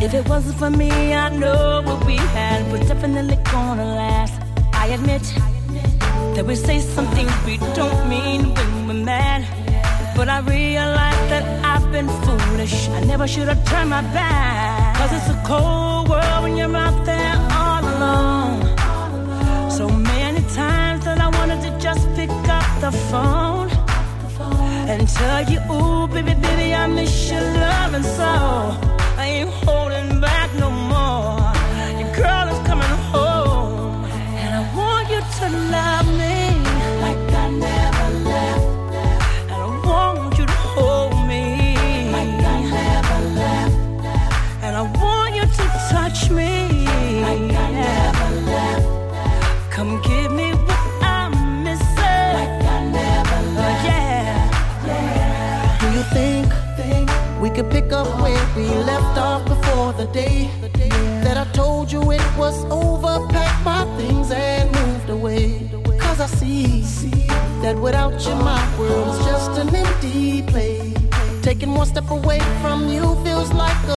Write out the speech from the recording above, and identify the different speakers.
Speaker 1: If it wasn't for me, I know what we had was definitely gonna last. I admit that we say some things we don't mean when we're mad, but I realize that I've been foolish. I never should have turned my back, 'cause it's a cold world when you're out there all alone. So many times that I wanted to just pick up the phone and tell you, ooh, baby, baby, I miss your love, and so I ain't holding back no more. Your girl is coming home, and I want you to love me like I never left. And I want you to hold me like I never left. And I want you to touch me like I never left. Come give me what I'm missing like I never left.
Speaker 2: Do you think we could pick up where we left off before the day that I told you it was over? Packed my things and moved away. 'Cause I see that without you my world's just an empty place. Taking one step away from you feels like